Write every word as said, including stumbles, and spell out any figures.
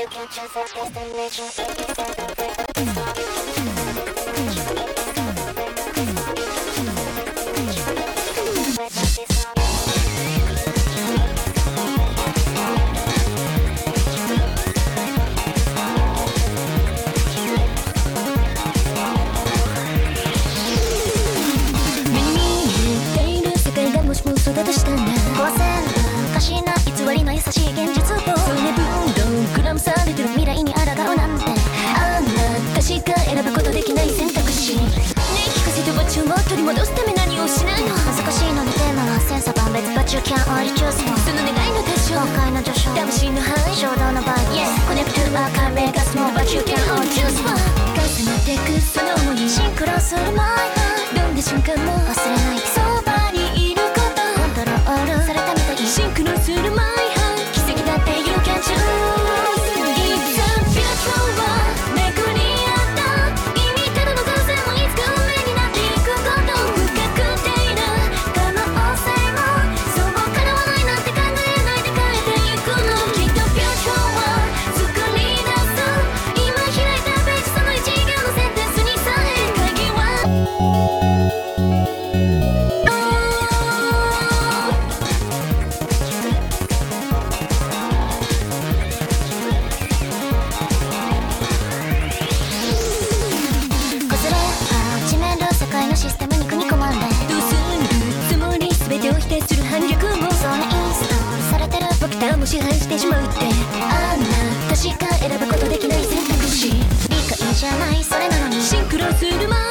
can choose a destination. It's not だとしたらごせんおかしな偽りの優しい現実とそれ分度クラムされてる未来に抗うなんてあなたしか選ぶことできない選択肢ねえ聞かせてバチューを取り戻すため何をしないの難しいのにテーマは千差万別 But you can't only choose one その願いの対象今回の序章魂の範囲衝動の場合 Yes Connect to our car make us more But you can't only choose one 重なってくその想いシンクロする前どんな瞬間も忘れないそばにいることコントロールされたみたいシンクロする前奇跡だって You can choose It's a beautiful world 巡り合った意味ただの偶然もいつか運命になっていくこと不確定な可能性もそう叶わないなんて考えないで変えていくのきっと beautiful world 作り出す今開いたページその一行のセンテンスにさえ鍵はシステムに組み込まれどうするつもり全てを否定する反逆もそんなインストールされてる僕らも支配してしまうってあなたしか選ぶことできない選択肢理解じゃないそれなのにシンクロする前